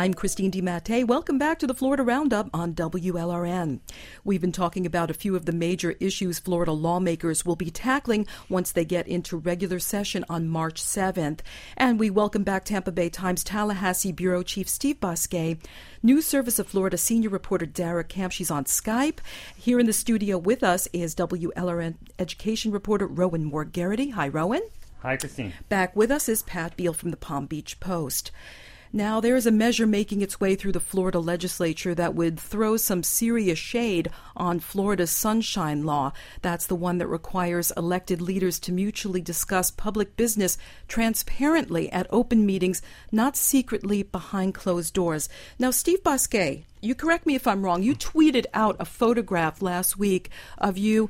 I'm Christine DiMattei. Welcome back to the Florida Roundup on WLRN. We've been talking about a few of the major issues Florida lawmakers will be tackling once they get into regular session on March 7th. And we welcome back Tampa Bay Times Tallahassee Bureau Chief Steve Basquet, News Service of Florida senior reporter Dara Camp. She's on Skype. Here in the studio with us is WLRN education reporter Rowan Moore-Garrity. Hi, Rowan. Hi, Christine. Back with us is Pat Beal from the Palm Beach Post. Now, there is a measure making its way through the Florida legislature that would throw some serious shade on Florida's Sunshine Law. That's the one that requires elected leaders to mutually discuss public business transparently at open meetings, not secretly behind closed doors. Now, Steve Basquet, you correct me if I'm wrong. You tweeted out a photograph last week of you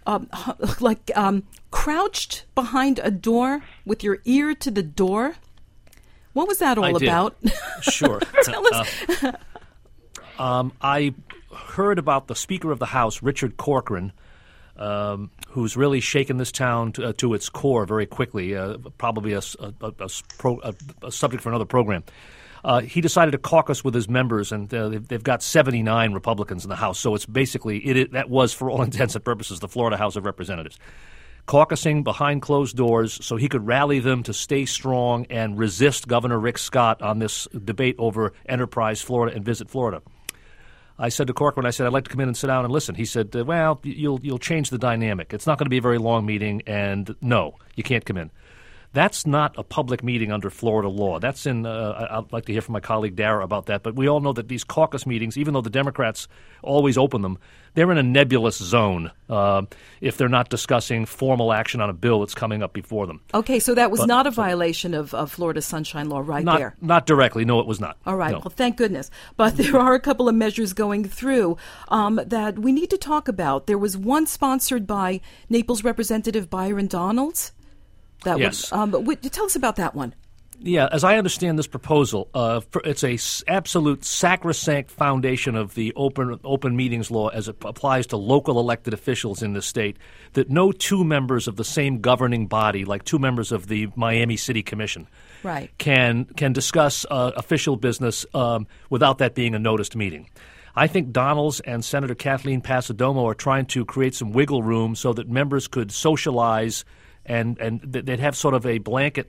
crouched behind a door with your ear to the door. What was that all about? Sure. Tell us. I heard about the Speaker of the House, Richard Corcoran, who's really shaken this town to its core very quickly, probably a subject for another program. He decided to caucus with his members, and they've got 79 Republicans in the House. So it's basically, that was, for all intents and purposes, the Florida House of Representatives. Caucusing behind closed doors so he could rally them to stay strong and resist Governor Rick Scott on this debate over Enterprise Florida and Visit Florida. I said to Corcoran, I'd like to come in and sit down and listen. He said, well, you'll change the dynamic. It's not going to be a very long meeting, and no, you can't come in. That's not a public meeting under Florida law. That's in, I'd like to hear from my colleague Dara about that, but we all know that these caucus meetings, even though the Democrats always open them, they're in a nebulous zone if they're not discussing formal action on a bill that's coming up before them. Okay, so that was not a violation of Florida's Sunshine Law there? Not directly. No, it was not. All right. No. Well, thank goodness. But there are a couple of measures going through that we need to talk about. There was one sponsored by Naples Representative Byron Donalds. Yes. Tell us about that one. Yeah, as I understand this proposal, it's a absolute sacrosanct foundation of the open meetings law as it applies to local elected officials in the state, that no two members of the same governing body, like two members of the Miami City Commission, right, can discuss official business without that being a noticed meeting. I think Donalds and Senator Kathleen Passidomo are trying to create some wiggle room so that members could socialize and they'd have sort of a blanket,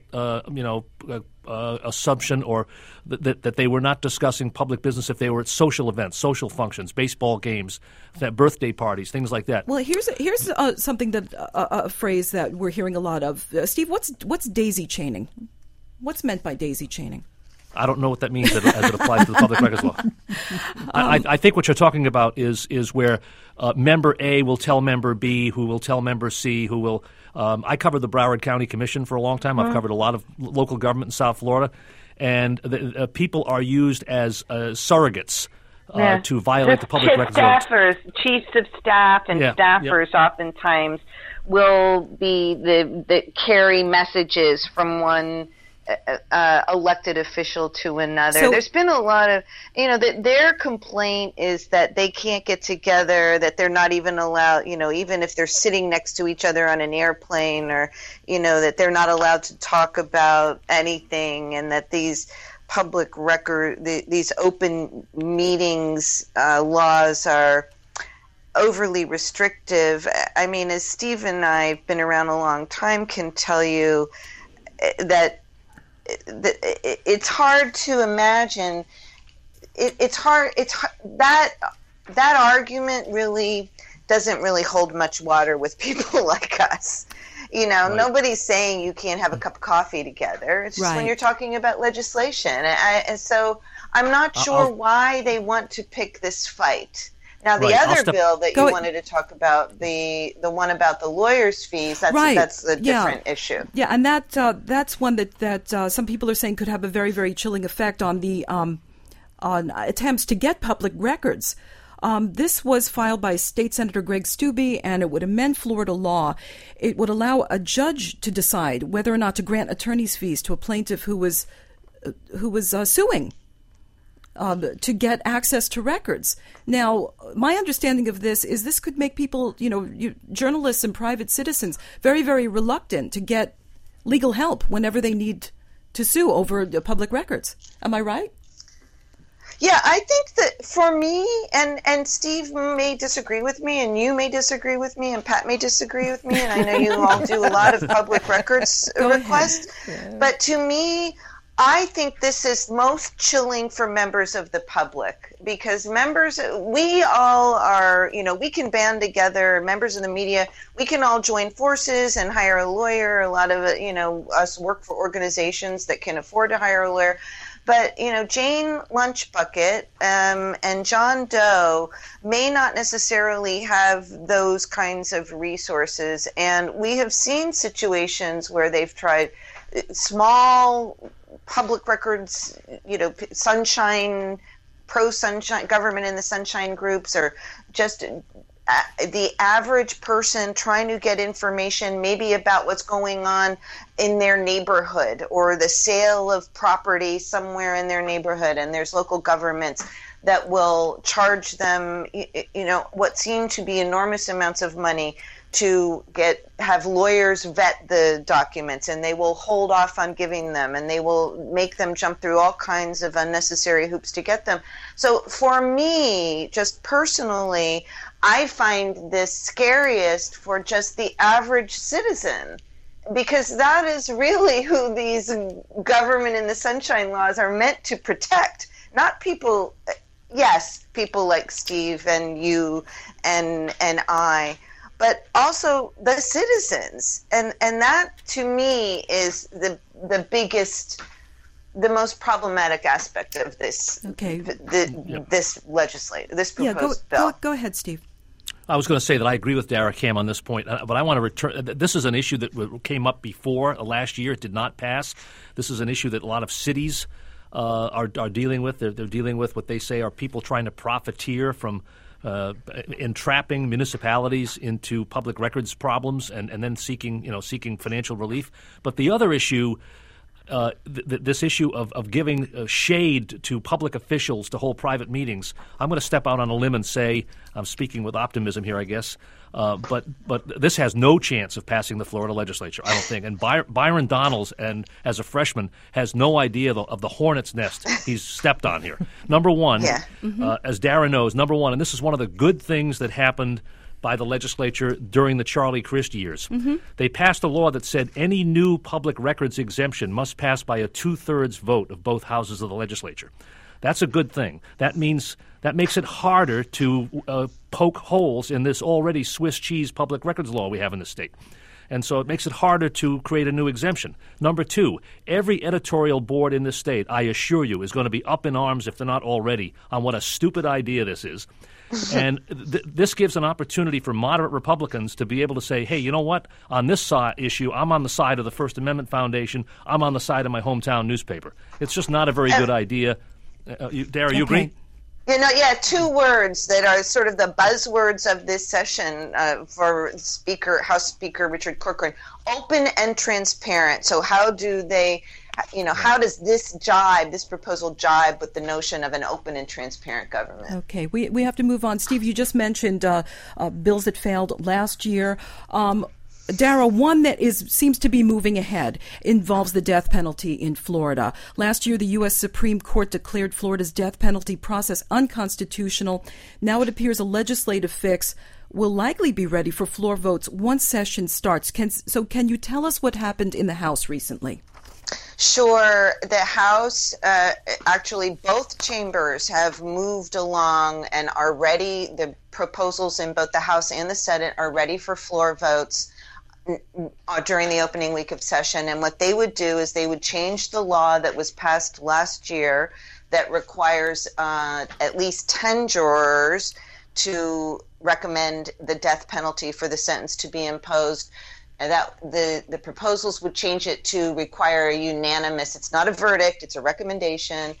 assumption, or that they were not discussing public business if they were at social events, social functions, baseball games, birthday parties, things like that. Well, here's something that a phrase that we're hearing a lot of. Steve, what's daisy chaining? What's meant by daisy chaining? I don't know what that means as it applies to the public records law. I think what you're talking about is where member A will tell member B, who will tell member C, who will. I covered the Broward County Commission for a long time. I've covered a lot of local government in South Florida, and people are used as surrogates to violate the public records law. Staffers, chiefs of staff, and staffers oftentimes will be the carry messages from one elected official to another. So, there's been a lot of, their complaint is that they can't get together, that they're not even allowed, even if they're sitting next to each other on an airplane, or, that they're not allowed to talk about anything, and that these public record, these open meetings laws are overly restrictive. I mean, as Steve and I have been around a long time, can tell you that it's hard to imagine. It's hard that argument really doesn't really hold much water with people like us. Right. Nobody's saying you can't have a cup of coffee together. It's just when you're talking about legislation. And so I'm not sure why they want to pick this fight. Now, the other bill that you wanted to talk about, the one about the lawyers' fees, that's a different issue. Yeah, and that's one that some people are saying could have a very, very chilling effect on the on attempts to get public records. This was filed by State Senator Greg Steube, and it would amend Florida law. It would allow a judge to decide whether or not to grant attorney's fees to a plaintiff who was suing to get access to records. Now, my understanding of this could make people, journalists and private citizens, very, very reluctant to get legal help whenever they need to sue over the public records. Am I right? Yeah, I think that for me, and Steve may disagree with me, and you may disagree with me, and Pat may disagree with me, and I know you all do a lot of public records requests, but to me, I think this is most chilling for members of the public, because we all are, we can band together, members of the media, we can all join forces and hire a lawyer. A lot of us work for organizations that can afford to hire a lawyer. But, Jane Lunchbucket and John Doe may not necessarily have those kinds of resources. And we have seen situations where they've tried small public records, Sunshine, pro-Sunshine, government in the Sunshine groups, or just the average person trying to get information maybe about what's going on in their neighborhood or the sale of property somewhere in their neighborhood, and there's local governments that will charge them what seem to be enormous amounts of money to have lawyers vet the documents, and they will hold off on giving them, and they will make them jump through all kinds of unnecessary hoops to get them. So for me, just personally, I find this scariest for just the average citizen, because that is really who these government in the Sunshine laws are meant to protect, not people. Yes, people like Steve and you and I, but also the citizens. And that, to me, is the biggest, the most problematic aspect of this. Okay. This proposed bill. Go ahead, Steve. I was going to say that I agree with Dara Kam on this point, but I want to return. This is an issue that came up before last year. It did not pass. This is an issue that a lot of cities are dealing with. They're dealing with what they say are people trying to profiteer from entrapping municipalities into public records problems and then seeking financial relief. But the other issue, this issue of giving shade to public officials to hold private meetings, I'm going to step out on a limb and say, I'm speaking with optimism here, I guess, but this has no chance of passing the Florida legislature, I don't think. And Byron Donalds, and as a freshman, has no idea of the hornet's nest he's stepped on here. Number one, as Dara knows, and this is one of the good things that happened by the legislature during the Charlie Crist years. They passed a law that said any new public records exemption must pass by a 2/3 vote of both houses of the legislature. That's a good thing. That makes it harder to poke holes in this already Swiss cheese public records law we have in the state. And so it makes it harder to create a new exemption. Number two, every editorial board in this state, I assure you, is going to be up in arms, if they're not already, on what a stupid idea this is. And this gives an opportunity for moderate Republicans to be able to say, hey, you know what? On this issue, I'm on the side of the First Amendment Foundation. I'm on the side of my hometown newspaper. It's just not a very good idea. Dara, you agree? Two words that are sort of the buzzwords of this session for House Speaker Richard Corcoran: open and transparent. So how do they, how does this proposal jibe with the notion of an open and transparent government? Okay, we have to move on. Steve, you just mentioned bills that failed last year. Dara, one that seems to be moving ahead involves the death penalty in Florida. Last year, the U.S. Supreme Court declared Florida's death penalty process unconstitutional. Now it appears a legislative fix will likely be ready for floor votes once session starts. Can you tell us what happened in the House recently? Sure. The House, actually both chambers have moved along and are ready. The proposals in both the House and the Senate are ready for floor votes during the opening week of session. And what they would do is they would change the law that was passed last year that requires at least 10 jurors to recommend the death penalty for the sentence to be imposed. And that the proposals would change it to require a unanimous. It's not a verdict, it's a recommendation.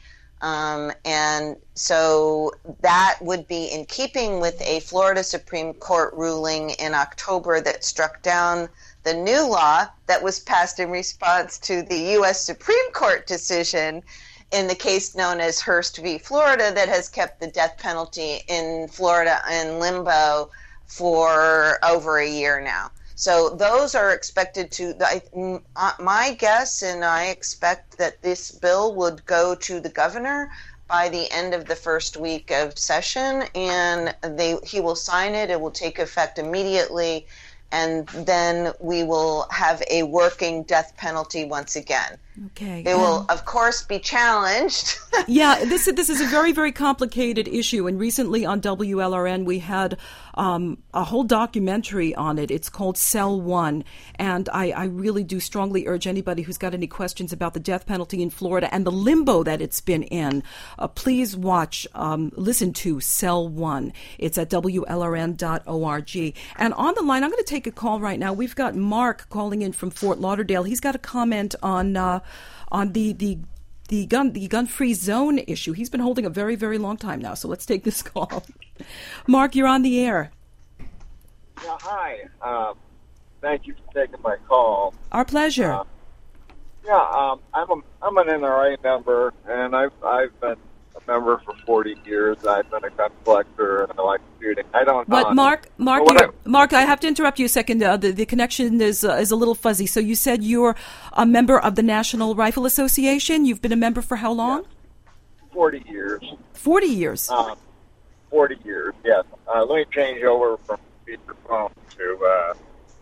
And so that would be in keeping with a Florida Supreme Court ruling in October that struck down the new law that was passed in response to the U.S. Supreme Court decision in the case known as Hearst v. Florida that has kept the death penalty in Florida in limbo for over a year now. So those are expected to, my guess, and I expect that this bill would go to the governor by the end of the first week of session, and he will sign it. It will take effect immediately, and then we will have a working death penalty once again. Okay. It will, of course, be challenged. Yeah, this is a very, very complicated issue, and recently on WLRN we had a whole documentary on it. It's called Cell 1, and I really do strongly urge anybody who's got any questions about the death penalty in Florida and the limbo that it's been in, please listen to Cell 1. It's at WLRN.org. And on the line, I'm going to take a call right now. We've got Mark calling in from Fort Lauderdale. He's got a comment on the gun-free zone issue. He's been holding a very, very long time now, so let's take this call. Mark, you're on the air. Yeah, hi. Thank you for taking my call. Our pleasure. I'm an NRA member, and I've been a member for 40 years. I've been a gun collector, and I like shooting. I don't. What, Mark, I have to interrupt you a second. The connection is a little fuzzy. So you said you're a member of the National Rifle Association. You've been a member for how long? Yeah. 40 years. 40 years. 40 years. Yes. Let me change over from speakerphone to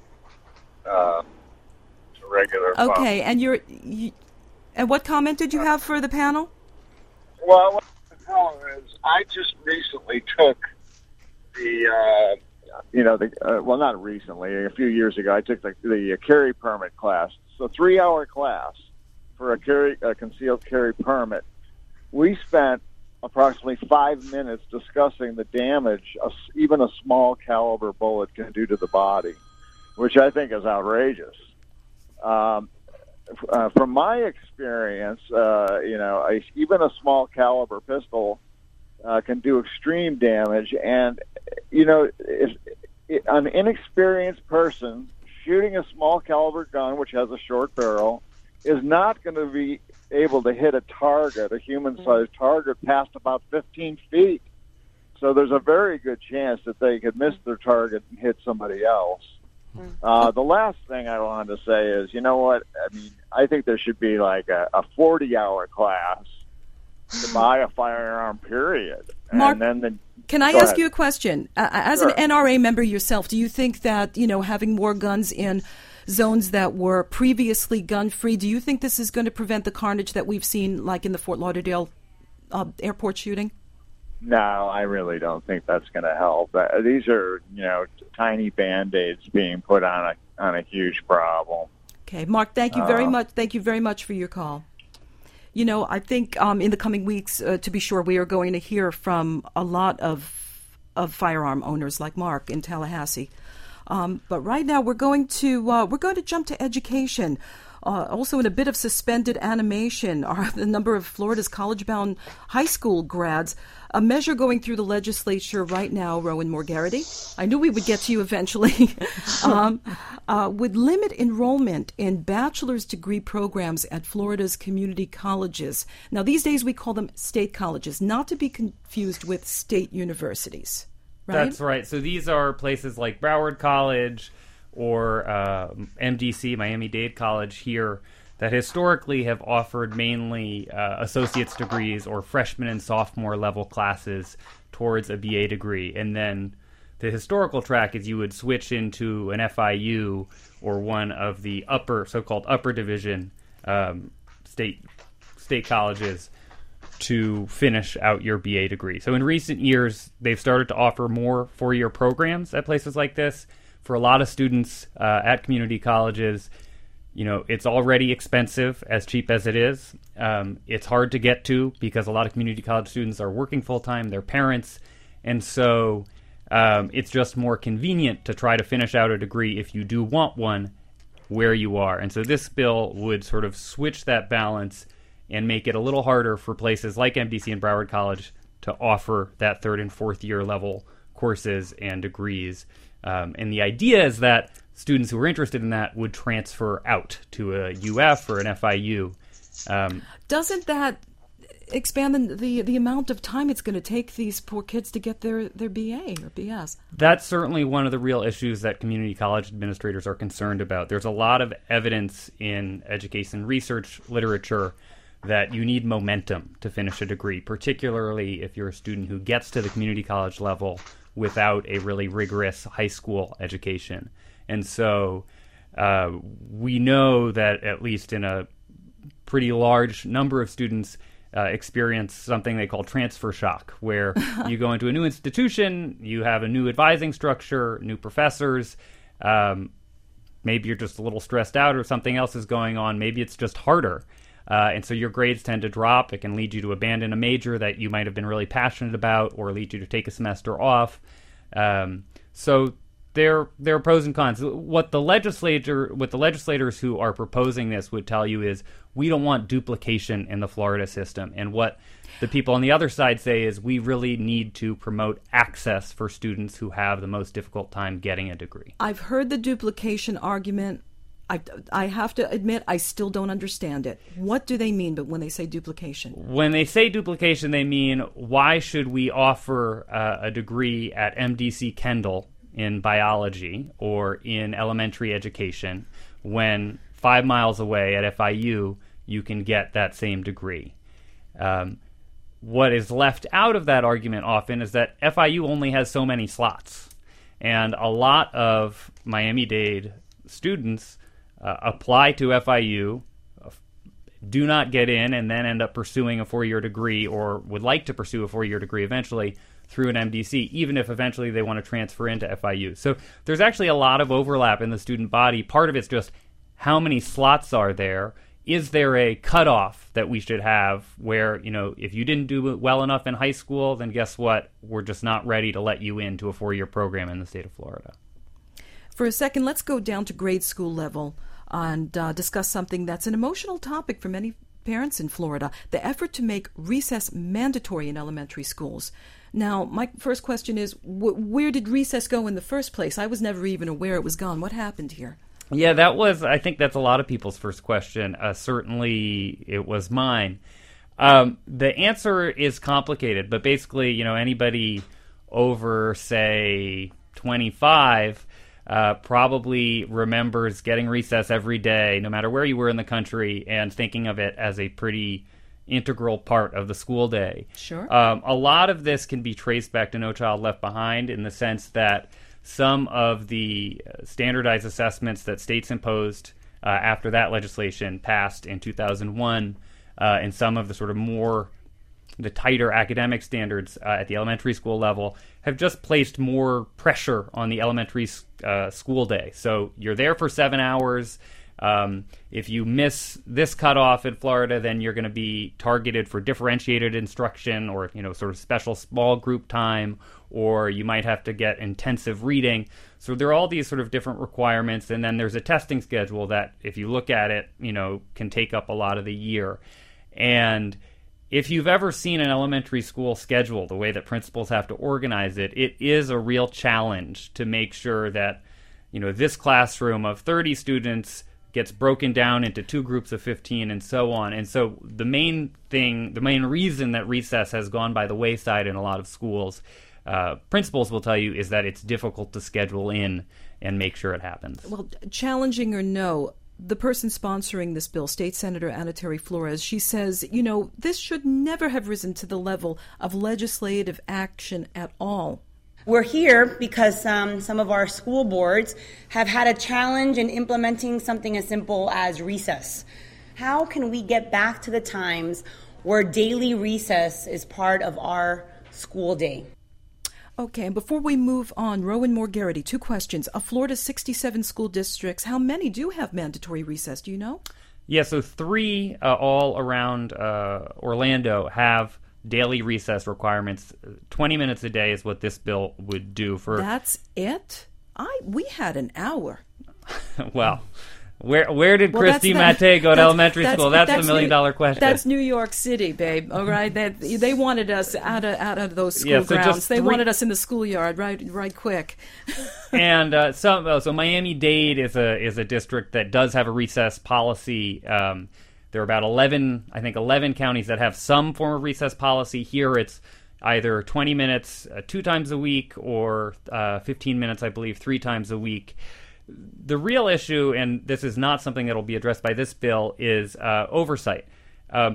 regular phone. Okay, and what comment did you have for the panel? Well, what the problem is, I just recently took not recently, a few years ago, I took the carry permit class. So 3-hour class for a concealed carry permit. We spent approximately 5 minutes discussing the damage even a small caliber bullet can do to the body, which I think is outrageous. From my experience, even a small caliber pistol can do extreme damage, and if an inexperienced person shooting a small caliber gun, which has a short barrel, is not going to be able to hit a target, a human-sized target, past about 15 feet. So there's a very good chance that they could miss their target and hit somebody else. The last thing I wanted to say is, you know what? I mean, I think there should be like a 40-hour class to buy a firearm, period. Mark, and then can I ask you a question? As Sure. an NRA member yourself, do you think that, having more guns in zones that were previously gun-free, do you think this is going to prevent the carnage that we've seen, like in the Fort Lauderdale airport shooting? No, I really don't think that's going to help. These are, tiny Band-Aids being put on a huge problem. Okay, Mark, thank you very much. Thank you very much for your call. I think in the coming weeks, to be sure, we are going to hear from a lot of firearm owners like Mark in Tallahassee. But right now, we're going to jump to education. Also, in a bit of suspended animation are the number of Florida's college-bound high school grads. A measure going through the legislature right now, Rowan Morgarity, I knew we would get to you eventually, would limit enrollment in bachelor's degree programs at Florida's community colleges. Now, these days we call them state colleges, not to be confused with state universities, right? That's right. So these are places like Broward College or MDC, Miami-Dade College here, that historically have offered mainly associate's degrees or freshman and sophomore level classes towards a BA degree. And then the historical track is you would switch into an FIU or one of the so-called upper division state colleges to finish out your BA degree. So in recent years, they've started to offer more four-year programs at places like this. For a lot of students at community colleges, it's already expensive, as cheap as it is. It's hard to get to because a lot of community college students are working full-time, they're parents, and so it's just more convenient to try to finish out a degree if you do want one where you are. And so this bill would sort of switch that balance and make it a little harder for places like MDC and Broward College to offer that third and fourth year level courses and degrees. And the idea is that students who are interested in that would transfer out to a UF or an FIU. Doesn't that expand the amount of time it's going to take these poor kids to get their BA or BS? That's certainly one of the real issues that community college administrators are concerned about. There's a lot of evidence in education research literature that you need momentum to finish a degree, particularly if you're a student who gets to the community college level without a really rigorous high school education. And so we know that at least in a pretty large number of students experience something they call transfer shock, where you go into a new institution, you have a new advising structure, new professors, maybe you're just a little stressed out or something else is going on, maybe it's just harder. And so your grades tend to drop. It can lead you to abandon a major that you might have been really passionate about, or lead you to take a semester off. So there are pros and cons. What the legislators who are proposing this would tell you is, we don't want duplication in the Florida system. And what the people on the other side say is, we really need to promote access for students who have the most difficult time getting a degree. I've heard the duplication argument. I have to admit, I still don't understand it. What do they mean when they say duplication? When they say duplication, they mean, why should we offer a degree at MDC Kendall in biology or in elementary education when 5 miles away at FIU you can get that same degree? What is left out of that argument often is that FIU only has so many slots. And a lot of Miami-Dade students apply to FIU, do not get in, and then end up pursuing a 4-year degree, or would like to pursue a 4-year degree eventually through an MDC, even if eventually they want to transfer into FIU. So there's actually a lot of overlap in the student body. Part of it's just, how many slots are there? Is there a cutoff that we should have where, if you didn't do well enough in high school, then guess what? We're just not ready to let you into a 4-year program in the state of Florida. For a second, let's go down to grade school level and discuss something that's an emotional topic for many parents in Florida, the effort to make recess mandatory in elementary schools. Now, my first question is, where did recess go in the first place? I was never even aware it was gone. What happened here? Yeah, I think that's a lot of people's first question. Certainly, it was mine. The answer is complicated, but basically, anybody over, say, 25 probably remembers getting recess every day, no matter where you were in the country, and thinking of it as a pretty integral part of the school day. Sure. A lot of this can be traced back to No Child Left Behind, in the sense that some of the standardized assessments that states imposed after that legislation passed in 2001, and some of the sort of the tighter academic standards at the elementary school level have just placed more pressure on the elementary school day. So you're there for 7 hours. If you miss this cutoff in Florida, then you're going to be targeted for differentiated instruction, or sort of special small group time, or you might have to get intensive reading. So there are all these sort of different requirements, and then there's a testing schedule that, if you look at it, can take up a lot of the year. And if you've ever seen an elementary school schedule, the way that principals have to organize it, it is a real challenge to make sure that, this classroom of 30 students gets broken down into 2 groups of 15 and so on. And so the main reason that recess has gone by the wayside in a lot of schools, principals will tell you, is that it's difficult to schedule in and make sure it happens. Well, challenging or no, the person sponsoring this bill, State Senator Ana Terry Flores, she says, this should never have risen to the level of legislative action at all. We're here because some of our school boards have had a challenge in implementing something as simple as recess. How can we get back to the times where daily recess is part of our school day? Okay, and before we move on, Rowan Moore Garrity, 2 questions. Of Florida's 67 school districts, how many do have mandatory recess? Do you know? Yeah, so 3 all around Orlando have daily recess requirements. 20 minutes a day is what this bill would do for. That's it? We had an hour. Well, where did Christy Matte go to elementary school? That's the $1 million question. That's New York City, babe. All right, they wanted us out of those school grounds. They wanted us in the schoolyard, right quick. And so Miami-Dade is a district that does have a recess policy. There are about 11 counties that have some form of recess policy. Here, it's either 20 minutes 2 times a week, or 15 minutes, I believe, 3 times a week. The real issue, and this is not something that will be addressed by this bill, is oversight.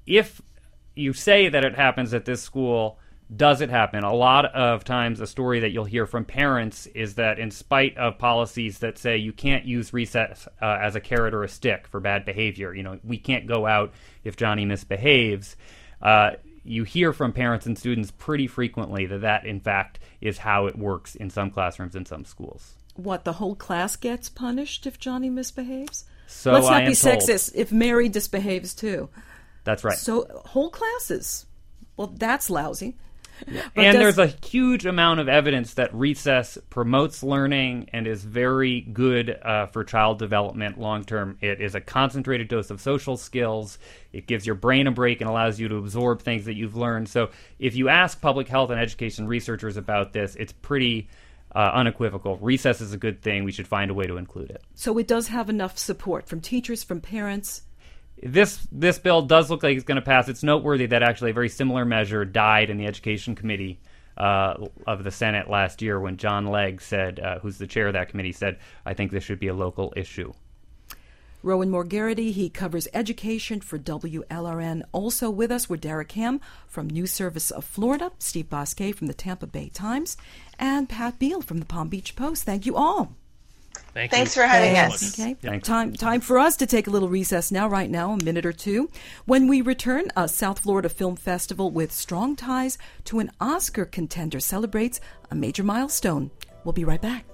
if you say that it happens at this school, does it happen? A lot of times a story that you'll hear from parents is that in spite of policies that say you can't use recess as a carrot or a stick for bad behavior, we can't go out if Johnny misbehaves, you hear from parents and students pretty frequently that in fact is how it works in some classrooms in some schools. What, the whole class gets punished if Johnny misbehaves? So let's not I am be told. sexist. If Mary misbehaves too. That's right. So whole classes. Well, that's lousy. And there's a huge amount of evidence that recess promotes learning and is very good for child development long term. It is a concentrated dose of social skills. It gives your brain a break and allows you to absorb things that you've learned. So if you ask public health and education researchers about this, it's pretty unequivocal. Recess is a good thing. We should find a way to include it. So it does have enough support from teachers, from parents. This bill does look like it's going to pass. It's noteworthy that actually a very similar measure died in the Education Committee of the Senate last year when John Legg said, who's the chair of that committee, said, I think this should be a local issue. Rowan Moore-Garrity, he covers education for WLRN. Also with us were Derek Ham from News Service of Florida, Steve Bosquet from the Tampa Bay Times, and Pat Beal from the Palm Beach Post. Thank you all. Thanks for having us. Okay. Time for us to take a little recess right now, a minute or two. When we return, a South Florida Film Festival with strong ties to an Oscar contender celebrates a major milestone. We'll be right back.